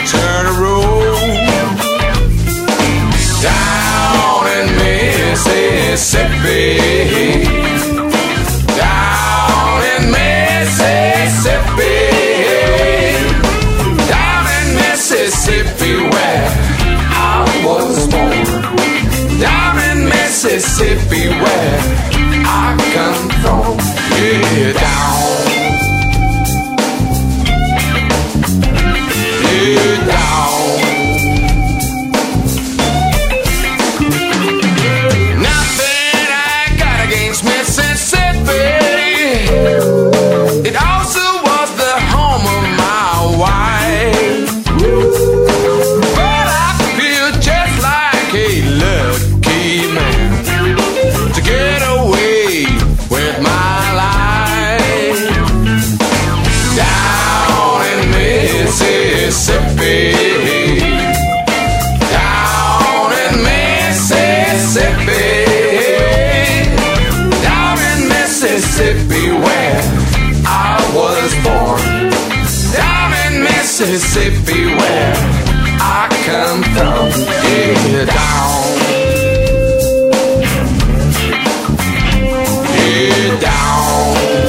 turn a road down in Mississippi, down in Mississippi, down in Mississippi where I was born, down in Mississippi where I come from. Yeah, down. Down. Nothing I got against Mississippi. It also was the home of my wife. But I feel just like a lucky man to get away with my life. Down in Mississippi, down in Mississippi, down in Mississippi where I was born, down in Mississippi where I come from. Yeah, down, yeah, down.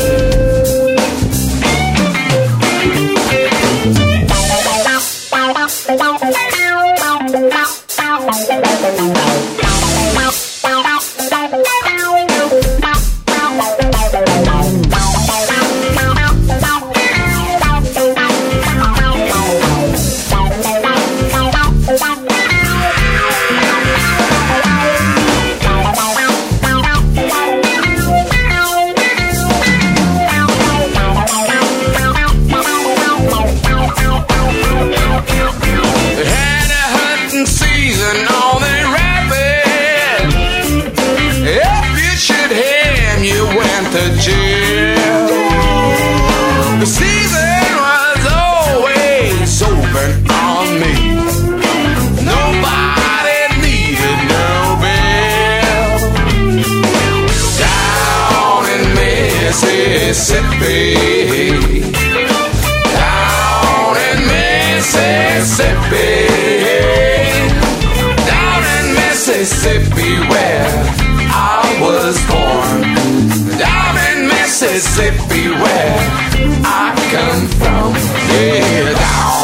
The season was always open on me. Nobody needed no bill. Down in Mississippi, down in Mississippi, down in Mississippi where I was born, down in Mississippi where I come from. Yeah, down.